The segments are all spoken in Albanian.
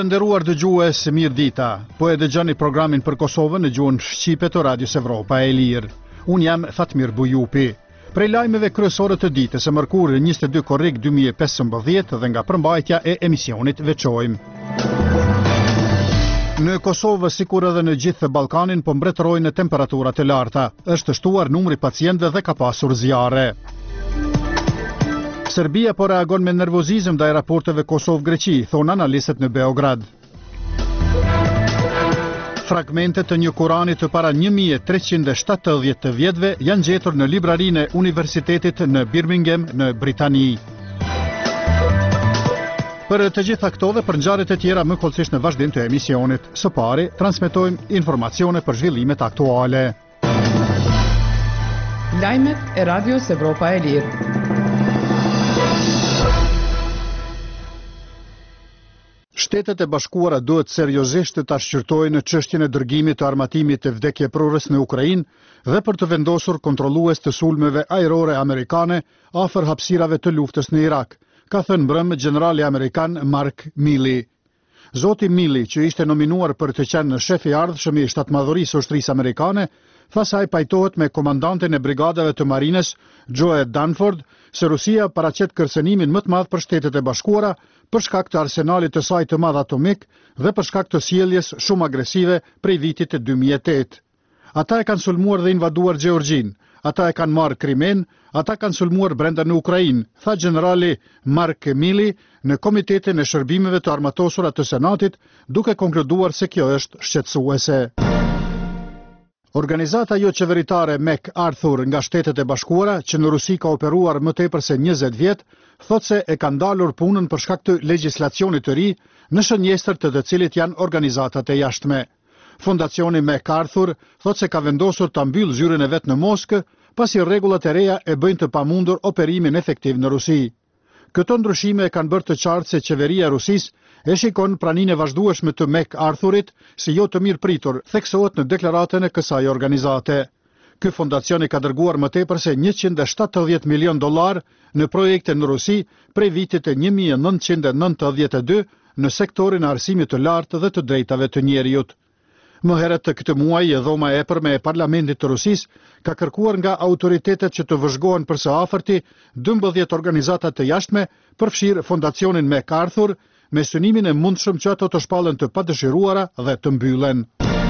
Të nderuar dëgjues, mirë dita. Po e dëgjoni programin për Kosovën në gjuhën shqipe të Radios Evropa e Lirë. Unë jam Fatmir Bujupi. Prej lajmeve kryesore të ditës së mërkurë 22 korrik 2015 dhe nga përmbajtja e emisionit veçojmë. Në Kosovë, sikur edhe në gjithë Ballkanin, po mbretërojnë temperaturat e larta. Është shtuar numri pacientëve dhe ka pasur zjarre. Serbia po reagon me nervozizëm ndaj raporteve Kosovë-Greqi, thonë analistët në Beograd. Fragmente të një Kurani të para 1370 të vjetëve janë gjetur në librarinë e Universitetit në Birmingham në Britani. Për të gjitha këto dhe për ngjarjet e tjera më kollësisht në vazhdim të emisionit. Së pari, transmetojmë informacione për zhvillimet aktuale. Lajmet e Radios Evropa e Lirë. Shtetet e Bashkuara duhet seriozisht të shqyrtojnë çështjen e dërgimit të armatimit të vdekjeprurës në Ukrainë dhe për të vendosur kontrollues të sulmeve ajrore amerikane afër hapësirave të luftës në Irak, ka thënë mbrëm generali amerikan Mark Milley. Zoti Milley, që ishte nominuar për të qenë shef i ardhshëm i shtatmadhërisë së ushtrisë amerikane, tha se ai pajtohet me komandantin e brigadave të marines, Joe Dunford, se Rusia paraqet kërcënimin më të madh për Shtetet e Bashkuara për shkak të arsenalit të saj të madh atomik dhe për shkak të sjelljes shumë agresive prej vitit të 2008. Ata e kanë sulmuar dhe invaduar Gjeorgjin, ata e kanë marrë Krimen, ata kanë sulmuar brenda në Ukrainë, tha generali Mark Milley në Komitetin e Shërbimeve të Armatosura të Senatit, duke konkluduar se kjo është shqetësuese. Organizata jo qeveritare MacArthur nga Shtetet e Bashkuara, që në Rusi ka operuar më tepër se 20 vjet, thotë se e ka ndalur punën për shkak të legjislacionit të ri, në shënjestër të cilit janë organizatat e jashtme. Fondacioni MacArthur thotë se ka vendosur ta mbyllë zyrën e vet në Moskë, pasi rregullat e reja e bëjnë të pamundur operimin efektiv në Rusi. Këto ndryshime e kanë bërë të qartë se qeveria e Rusisë e shikon praninë e vazhdueshme të MacArthurit si jo të mirë pritur, theksohet në deklaratën e kësaj organizate. Ky fondacion ka dërguar më tepër se $170 milion në projekte në Rusi prej vitit e 1992 në sektorin e arsimit të lartë dhe të drejtave të njerëzit. Më herët të këtë muaj, dhoma e epërme e Parlamentit të Rusisë ka kërkuar nga autoritetet që të vëzhgohen për së afërti 12 organizata të jashtme, përfshirë fondacionin MacArthur, me synimin e mundshëm që ato të shpallen të padëshiruara dhe të mbyllen.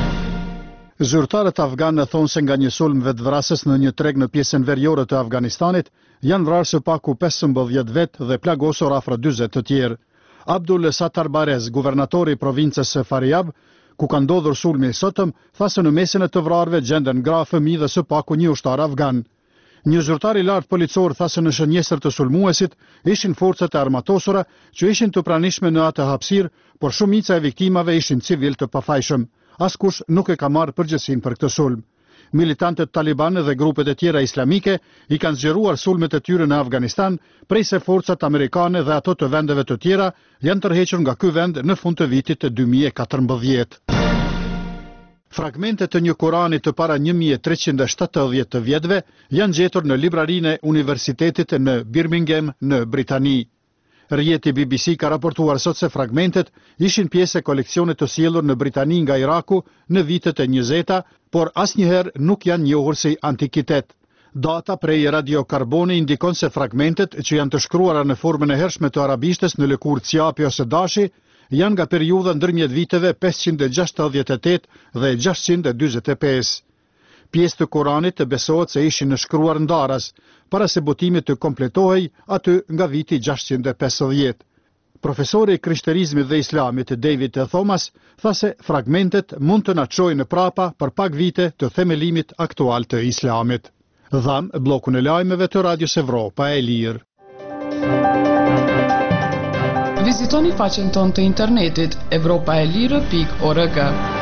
Zyrtarët afganë thonë se nga një sulm vetvrasës në një treg në pjesën veriore të Afganistanit janë vrarë së paku 15 vetë dhe plagosur afër 40 të tjerë. Abdul Sattar Barez, guvernatori i provincës së Faryab, ku ka ndodhur sulmi i sotëm, tha se në mesin e të vrarëve gjenden gra, fëmijë dhe së paku një ushtar afgan. Një zyrtar i lartë policor tha se në shënjestër të sulmuesit ishin forcat e armatosura që ishin të pranishme në atë hapësirë, por shumica e viktimave ishin civil të pafajshëm. Askush nuk e ka marrë përgjegjësinë për këtë sulm. Militantët Taliban dhe grupet e tjera islamike i kanë zgjeruar sulmet e tyre në Afganistan, prej se forcat amerikane dhe ato të vendeve të tjera janë tërhequr nga ky vend në fund të vitit të 2014. Fragmente të një Kurani të para 1370 të vjetëve janë gjetur në librarinë e Universitetit në Birmingham në Britani. Rjeti BBC ka raportuar sot se fragmentet ishin pjesë e koleksionit të sjellur në Britani nga Iraku në vitet e 20-ta, por asnjëherë nuk janë njohur si antikitet. Data prej radiokarboni indikon se fragmentet, që janë të shkruara në formën e hershme të arabishtes në lëkurë Ciapi ose Dashi, janë nga periudha ndërmjet viteve 568 dhe 645. Pjesë të Kuranit të besohet se ishin në shkruar ndaras, para se botimit të kompletohej aty nga viti 650. Profesori i krishterizmit dhe islamit David Thomas tha se fragmentet mund të na çojnë prapa për pak vite të themelimit aktual të islamit. Dham bllokun e lajmeve të Radios Evropa e Lirë. Vizitoni faqen tonë të internetit evropaelire.org.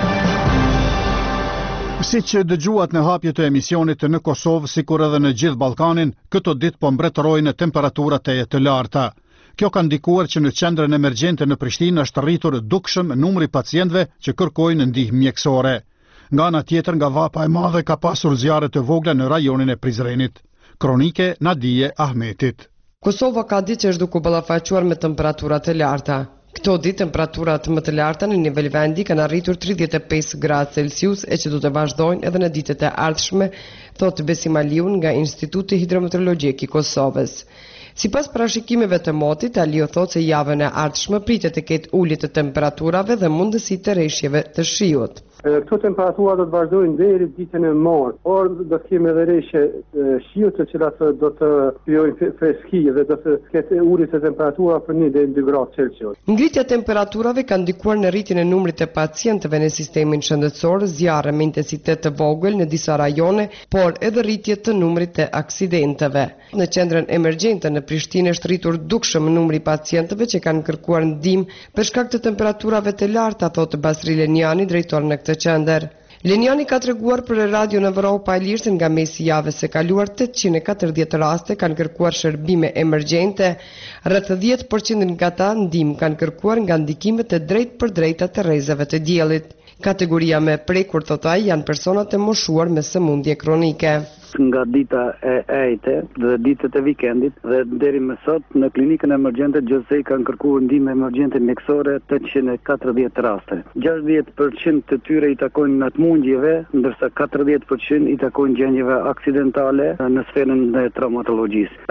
Si që dëgjuat në hapje të emisionit në Kosovë, sikur edhe në gjithë Ballkanin, këto ditë po mbretërojnë temperaturat e të larta. Kjo ka ndikuar që në qendrën emergjente në Prishtinë është rritur dukshëm numri pacientëve që kërkojnë ndihmë mjekësore. Nga ana tjetër, nga Vapa e Madhe ka pasur zjarre të vogla në rajonin e Prizrenit. Kronike Nadije Ahmetit. Kosova ka ditë që është duke ballafaquar me temperaturat e larta. Këto ditë temperaturat më të larta në nivel vendi kanë arritur 35 gradë Celsius e që do të vazhdojnë edhe në ditët e ardhshme, thotë Besim Aliun nga Instituti Hidrometeorologjik i Kosovës. Sipas parashikimeve të motit, Aliu thotë se javën e ardhshme pritet të ketë ulje të temperaturave dhe mundësi të rreshjeve të shiut. Këto temperatura do të vazhdojnë deri ditën e martë, por do të kemi edhe rreshje shiut të cilat do të krijojnë freski dhe do të ketë ulje të temperatura për 1 deri në 2 gradë Celsius. Ngritja e temperaturave ka ndikuar në rritjen e numrit të pacientëve në sistemin shëndetësor, zjarre me intensitet të vogël në disa rajone, por edhe rritje të numrit të aksidenteve. Në qendrën emergjente në Prishtinë është rritur dukshëm numri i pacientëve që kanë kërkuar ndihmë për shkak të temperaturave të larta, thotë Basri Leniani, drejtor në këtë qendër. Leniani ka treguar për Radio në Evropa e Lirë se nga mesi javës së kaluar 840 raste kanë kërkuar shërbime emergjente, rreth 10% nga ata ndihmë kanë kërkuar nga ndikimet e drejtpërdrejta të rrezave të diellit. Kategoria me prekur, thotë ai, janë personat e moshuar me sëmundje kronike. Nga dita e ejte dhe ditët e vikendit dhe deri më sot në klinikën emergjente gjithsej kanë kërkuar ndihmë emergjente mjekësore 840 raste. 60% të tyre i takojnë natmundjeve, ndërsa 40% i takojnë gjendjeve aksidentale në sferën e traumatologjisë.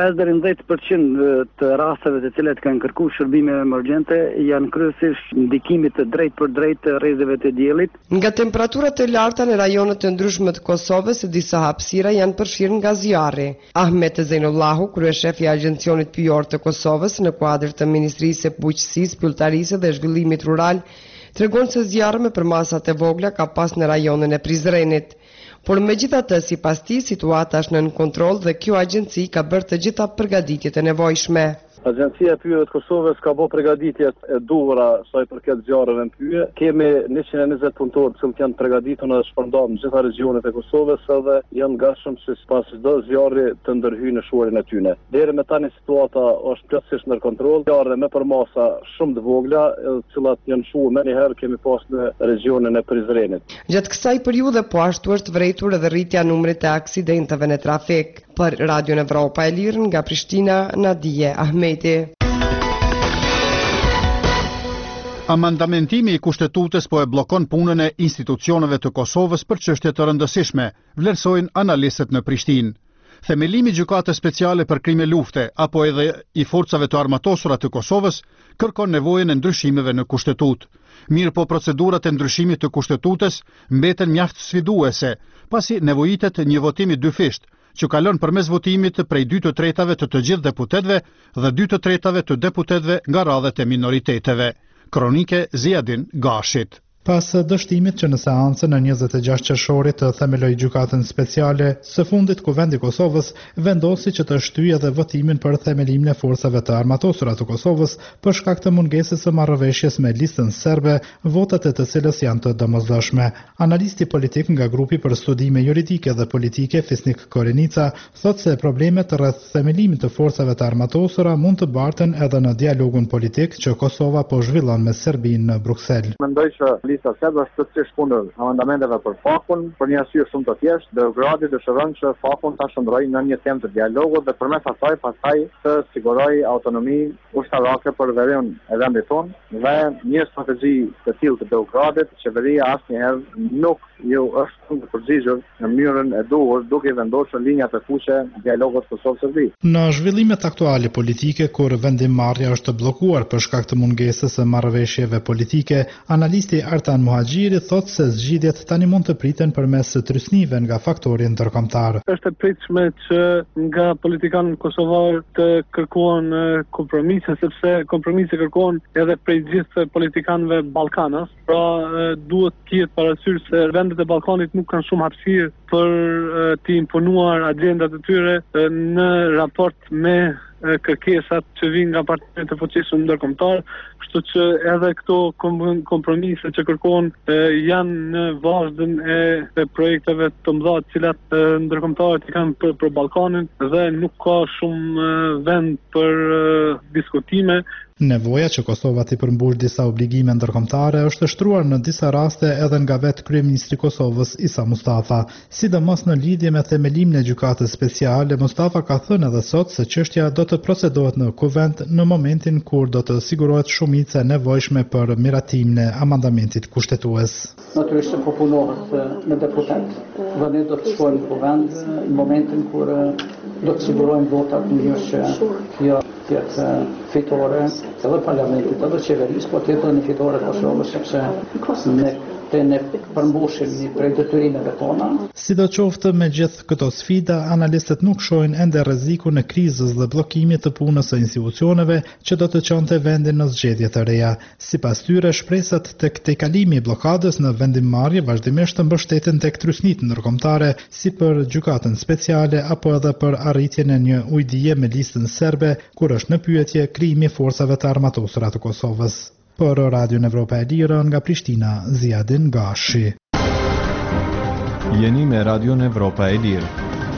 5-10% të rasteve të cilat kanë kërkuar shërbime emergjente janë kryesisht ndikimit të drejtpërdrejtë të rrezave të diellit. Nga temperaturat e larta në rajonet të ndryshme të Kosovës, disa hapësira janë përfshirë nga zjarri. Ahmet Zejnullahu, kryeshefi i Agjencionit Pyjor të Kosovës në kuadër të Ministrisë së Bujqësisë, Pylltarisë dhe Zhvillimit Rural, tregon se zjarri me përmasat e vogla ka pas në rajonin e Prizrenit. Por megjithatë, sipas tij, situata është nën kontroll dhe kjo agjenci ka bërë të gjitha përgatitjet e nevojshme. Agjencia e Pyjeve të Kosovës ka bërë përgatitjet e duhura sa i përket zjarreve në Pyje. Kemi 120 punëtorë që janë përgatitur dhe shpërndarë në gjitha regionet e Kosovës edhe janë gatshëm se sipas çdo zjarri të ndërhyjë në shuarin e tyre. Deri më tani situata është plotësisht në kontroll. Zjarre me përmasa shumë të vogla, të cilat janë shuar më një herë kemi pas në regionin e Prizrenit. Gjatë kësaj periudhe po ashtu është vërejtur edhe rritja e numrit të aksidenteve në trafik. Për Radio në Evropa e Lirë nga Prishtina, Nadije Ahmeti. Amandamentimi i kushtetutës po e bllokon punën e institucioneve të Kosovës për çështje të rëndësishme, vlerësojnë analistët në Prishtinë. Themelimi gjykatës speciale për krime lufte apo edhe i forcave të armatosura të Kosovës kërkon nevojën e ndryshimeve në kushtetutë. Mirë po procedurat e ndryshimit të kushtetutës mbeten mjaft sfiduese, pasi nevojitet një votim i dyfisht, që kalon përmes votimit prej 2/3 të gjithë deputetëve dhe 2/3 të deputetëve nga radhët e minoriteteve. Kronike Ziadin Gashit. Pas dështimit që në seancën në 26 qershorit të themeloj gjykatën speciale, së fundit Kuvendi i Kosovës vendosi që të shtyjë edhe votimin për themelimin e forcave të armatosura të Kosovës për shkak të mungesës së marrëveshjes me listën serbe, votat e të cilës janë të domosdoshme. Analisti politik nga grupi për studime juridike dhe politike Fisnik Korenica thotë se problemet rreth themelimit të forcave të armatosura mund të barten edhe në dialogun politik që Kosova po zhvillon me Serbinë në Bruksel. Lista serbe është plotësisht kundër amendamenteve për fakun, për një arsye shumë të thjeshtë, Beogradi dëshiron që fakun ta shndrojë në një temë të dialogut dhe përmes asaj pastaj të sigurojë autonomi ushtarake për veriun e vendit tonë dhe një strategji të tillë të Beogradit, qeveria asnjëherë nuk është të përgjigjur në mënyrën e duhur, duke vendosur linjat e fuqe dialogut Kosovë-Serbi. Në zhvillimet aktuale politike, kur vendimmarrja është bllokuar për shkak të mungesës së marrëveshjeve politike, analisti Artan Muhaxhiri thotë se zgjidhjet tani mund të priten përmes trysnive nga faktori ndërkombëtar. Është e pritshme që nga politikanët kosovar të kërkojnë kompromise, sepse kompromise kërkojnë edhe prej gjithë politikanëve ballkanas. Pra duhet të ketë parasysh se vendet e Ballkanit nuk kanë shumë hapësirë për të imponuar agjendat e tyre në raport me kërkesat që vijnë nga partitë të fuqishme ndërkombëtar, kështu që edhe këto kompromise që kërkohen janë në vazhdën e projekteve të mëdha të cilat ndërkombëtarët i kanë për Ballkanin dhe nuk ka shumë vend për diskutime. Nevoja që Kosova t'i përmbush disa obligime ndërkombëtare është shtruar në disa raste edhe nga vetë kryeministri i Kosovës Isa Mustafa. Sidomos në lidhje me themelimin e gjykatës speciale, Mustafa ka thënë edhe sot se çështja do të procedohet në kuvend në momentin kur do të sigurohet shumica e nevojshme për miratimin e amandamentit kushtetues. Natyrisht po punohet me deputet dhe ne do të shkojmë në kuvend në momentin kur do të sigurojmë votat në mënyrë që kjo tjetë fitore edhe parlamentit edhe qeverisë, po tjetë një fitore Kosovës, sepse ne përmbushim një prej detyrimeve tona. Sidoqoftë me gjithë këto sfida, analistët nuk shohin ende rrezikun e krizës dhe bllokimit të punës së institucioneve që do të çonte vendin në zgjedhje të reja. Sipas tyre, shpresat tek tejkalimi i bllokadës në vendimmarrje vazhdimisht të mbështeten tek trysnitë ndërkombëtare, si për gjykatën speciale apo edhe për arritjen e një ujëdije me listën serbe, kur është në pyetje krijimi i forcave të armatosura të Kosovës. Për Radion Evropa e Lirë nga Prishtina, Ziadin Gashi. Jeni me Radion Evropa e Lirë.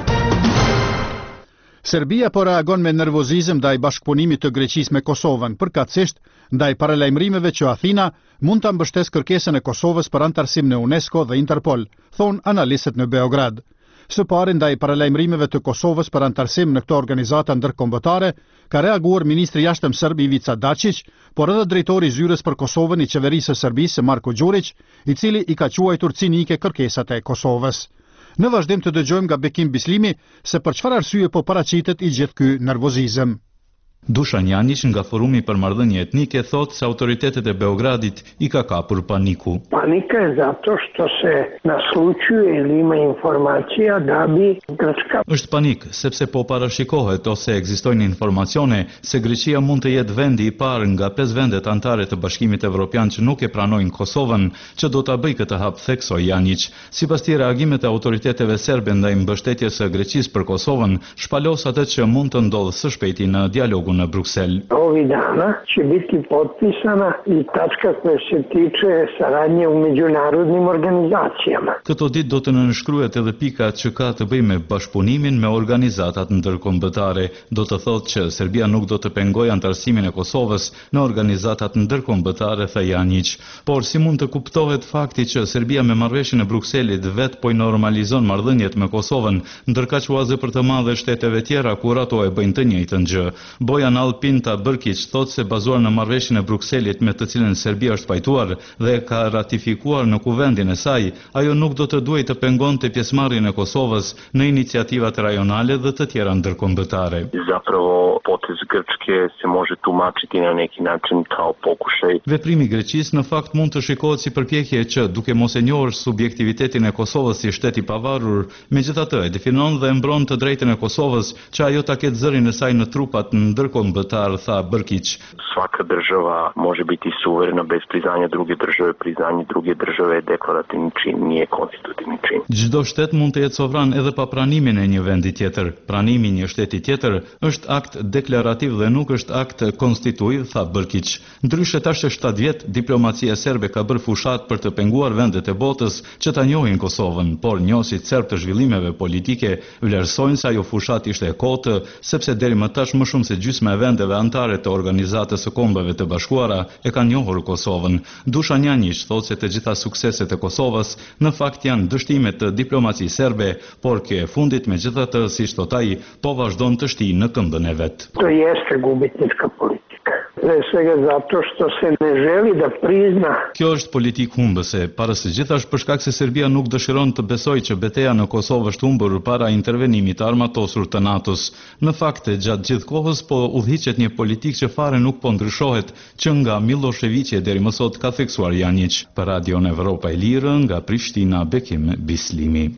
Serbia po reagon me nervozizëm ndaj bashkëpunimit të Greqisë me Kosovën, përkatësisht ndaj paralajmërimeve që Athina mund ta mbështesë kërkesën e Kosovës për antarësim në UNESCO dhe Interpol, thon analistët në Beograd. Së pari ndaj paralajmërimeve të Kosovës për antarësim në këto organizata ndërkombëtare, ka reaguar ministri i jashtëm serb Ivica Dačić, por edhe drejtori i zyrës për Kosovën i qeverisë së Serbisë Marko Đurić, i cili i ka quajtur cinike kërkesat e Kosovës. Në vazhdim të dëgjojmë nga Bekim Bislimi se për çfarë arsye po paraqitet i gjithë ky nervozizëm. Dušan Janić nga Forumi për marrëdhënie etnike thot se autoritetet e Beogradit i ka kapur paniku. Panika je zato što se naslućuje ili ima informacija da bi Grčka... Është panik, sepse po parashikohet ose ekzistojnë informacione se Greqia mund të jetë vendi i parë nga 5 vendet anëtare të Bashkimit Evropian që nuk e pranojnë Kosovën, që do ta bëjë këtë hap, theksoi Janić. Sipas tij, reagimet e autoriteteve serbe ndaj mbështetjes së Greqisë për Kosovën shpalos atë që mund të ndodhë së shpejti në dialogun në Bruksel. Ovih dana će biti potpisana i tačka koja se tiče saradnje u međunarodnim organizacijama. Këto ditë do të nënshkruhet edhe pika që ka të bëjë me bashkëpunimin me organizatat ndërkombëtare. Do të thotë që Serbia nuk do të pengojë antarësimin e Kosovës në organizatat ndërkombëtare, tha Janić. Por si mund të kuptohet fakti që Serbia me marrëveshjen e Brukselit vet po i normalizon marrëdhëniet me Kosovën, ndërkaq uazë për të madhe shteteve tjera kur ato e bëjnë të njëjtën gjë. Bojan Alpinta Brkić thot se bazuar në marrëveshjen e Brukselit me të cilën Serbia është pajtuar dhe ka ratifikuar në kuvendin e saj, ajo nuk do të duhej të pengonte pjesëmarrjen e Kosovës në iniciativat rajonale dhe të tjera ndërkombëtare. Zapravo potez Grčke se može tumačiti na neki način kao pokušaj. Veprimi i Greqisë në fakt mund të shikohet si përpjekje që, duke mos e njohur subjektivitetin e Kosovës si shtet i pavarur, megjithatë e definon dhe e mbron të drejtën e Kosovës që ajo ta ketë zërin e saj në trupat ndërkombëtar, tha Brkić. Svaka država može biti suverena bez priznanja druge države, priznanje druge države je deklarativni čin, nije konstitutivni čin. Çdo shtet mund të jetë sovran edhe pa pranimin e një vendi tjetër. Pranimi i një shteti tjetër është akt deklarativ dhe nuk është akt konstituiv, tha Brkić. Ndryshe tash 7 vjet diplomacia serbe ka bërë fushat për të penguar vendet e botës që ta njohin Kosovën, por njohësit serb të zhvillimeve politike vlerësojnë se ajo fushat ishte e kotë, sepse deri më tash më shumë se gjysma e vendeve anëtare të Organizatës së Kombeve të Bashkuara e kanë njohur Kosovën. Dušan Janić thotë se të gjitha sukseset e Kosovës në fakt janë dështime të diplomacisë serbe, por kjo e fundit megjithatë, siç thot ai, po vazhdon të shtijë në këmbën e vet. To jeste gubitnička politika. Pre svega zato što se ne želi da prizna. Kjo është politikë humbëse, para së gjithash për shkak se Serbia nuk dëshiron të besojë që betejë në Kosovë është humbur para intervenimit të armatosur të NATO-s. Në fakt, gjatë gjithë kohës po udhëhiqet një politikë që fare nuk po ndryshohet, që nga Miloševiqi deri më sot, ka theksuar Janić. Për Radion Evropa e Lirë nga Prishtina, Bekim Bislimi.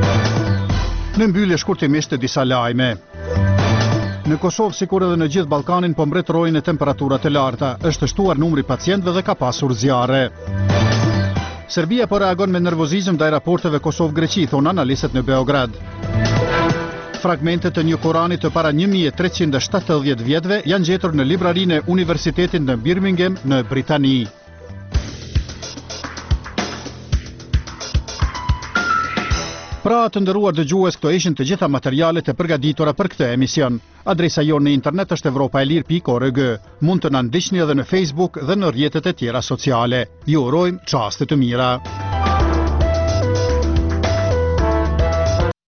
Në mbyllje shkurtimisht të disa lajme. Në Kosovë, sikur edhe në gjithë Ballkanin, po mbretërojnë temperaturat e larta, është shtuar numri pacientëve dhe ka pasur zjarre. Serbia po reagon me nervozizëm ndaj raporteve Kosovë-Greqi, thon analistët në Beograd. Fragmente të një Koranit të para 1370 vjetëve janë gjetur në librarinë e Universitetit në Birmingham në Britani. Pra të nderuar dëgjues, këto ishin të gjitha materialet e përgatitura për këtë emision. Adresa jonë në internet është evropaelir.org. Mund të na ndiqni edhe në Facebook dhe në rrjetet e tjera sociale. Ju urojmë çaste të mira.